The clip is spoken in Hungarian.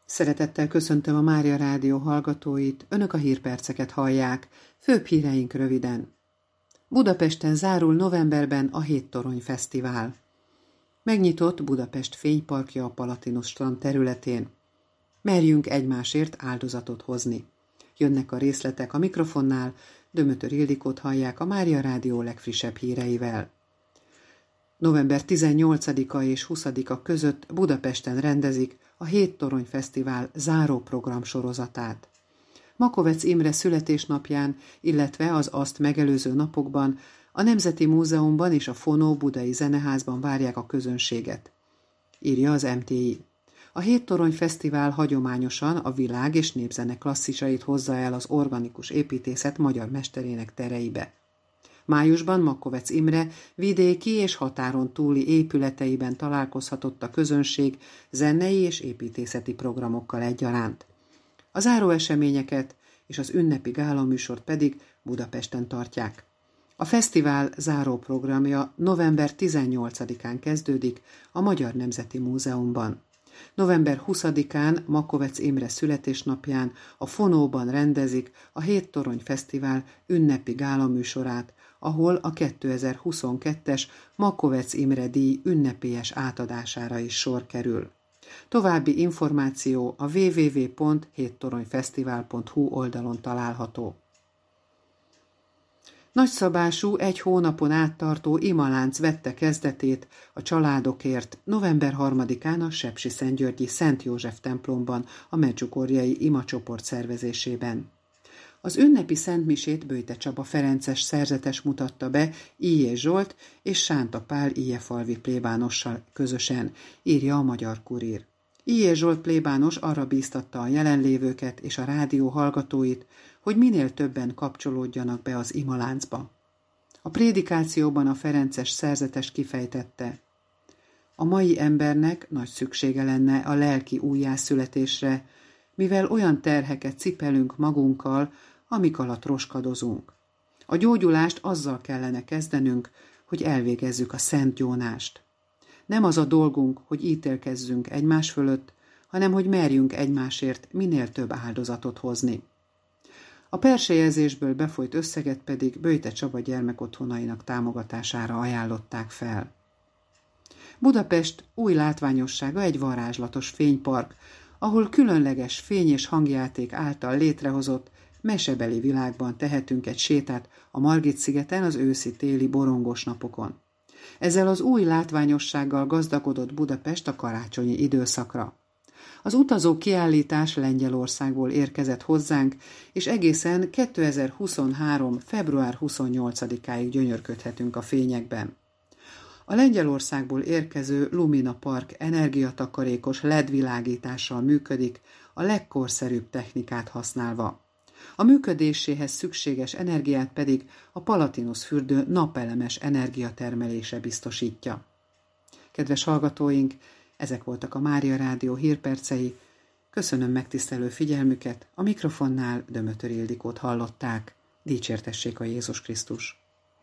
Szeretettel köszöntöm a Mária Rádió hallgatóit, önök a hírperceket hallják, főbb híreink röviden. Budapesten zárul novemberben a Héttorony Fesztivál. Megnyitott Budapest fényparkja a Palatinus strand területén. Merjünk egymásért áldozatot hozni. Jönnek a részletek a mikrofonnál, Dömötör Ildikót hallják a Mária Rádió legfrissebb híreivel. November 18-a és 20-a között Budapesten rendezik a Héttorony Fesztivál záróprogram sorozatát. Makovecz Imre születésnapján, illetve az azt megelőző napokban a Nemzeti Múzeumban és a Fonó Budai Zeneházban várják a közönséget, írja az MTI. A Héttorony Fesztivál hagyományosan a világ és népzene klasszisait hozza el az organikus építészet magyar mesterének tereibe. Májusban Makovecz Imre vidéki és határon túli épületeiben találkozhatott a közönség zenei és építészeti programokkal egyaránt. A záróeseményeket és az ünnepi gálaműsort pedig Budapesten tartják. A fesztivál záróprogramja november 18-án kezdődik a Magyar Nemzeti Múzeumban. November 20-án Makovecz Imre születésnapján a Fonóban rendezik a Héttorony Fesztivál ünnepi gálaműsorát, ahol a 2022-es Makovecz Imre díj ünnepélyes átadására is sor kerül. További információ a www.héttoronyfesztivál.hu oldalon található. Nagyszabású, egy hónapon át tartó imalánc vette kezdetét a családokért november 3-án a sepsiszentgyörgyi Szent József templomban a medjugorjei imacsoport szervezésében. Az ünnepi szentmisét Böjte Csaba ferences szerzetes mutatta be Illyés Zsolt és Sánta Pál ilyefalvi plébánossal közösen, írja a Magyar Kurír. Illyés Zsolt plébános arra bíztatta a jelenlévőket és a rádió hallgatóit, hogy minél többen kapcsolódjanak be az imaláncba. A prédikációban a ferences szerzetes kifejtette: a mai embernek nagy szüksége lenne a lelki újjászületésre, mivel olyan terheket cipelünk magunkkal, amik alatt roskadozunk. A gyógyulást azzal kellene kezdenünk, hogy elvégezzük a szent gyónást. Nem az a dolgunk, hogy ítélkezzünk egymás fölött, hanem hogy merjünk egymásért minél több áldozatot hozni. A persejezésből befolyt összeget pedig Böjte Csaba gyermekotthonainak támogatására ajánlották fel. Budapest új látványossága egy varázslatos fénypark, ahol különleges fény- és hangjáték által létrehozott mesebeli világban tehetünk egy sétát a Margit-szigeten az őszi-téli borongos napokon. Ezzel az új látványossággal gazdagodott Budapest a karácsonyi időszakra. Az utazó kiállítás Lengyelországból érkezett hozzánk, és egészen 2023. február 28-áig gyönyörködhetünk a fényekben. A Lengyelországból érkező Lumina Park energiatakarékos LED világítással működik, a legkorszerűbb technikát használva. A működéséhez szükséges energiát pedig a Palatinus fürdő napelemes energiatermelése biztosítja. Kedves hallgatóink, ezek voltak a Mária Rádió hírpercei. Köszönöm megtisztelő figyelmüket, a mikrofonnál Dömötör Ildikót hallották. Dicsértessék a Jézus Krisztus!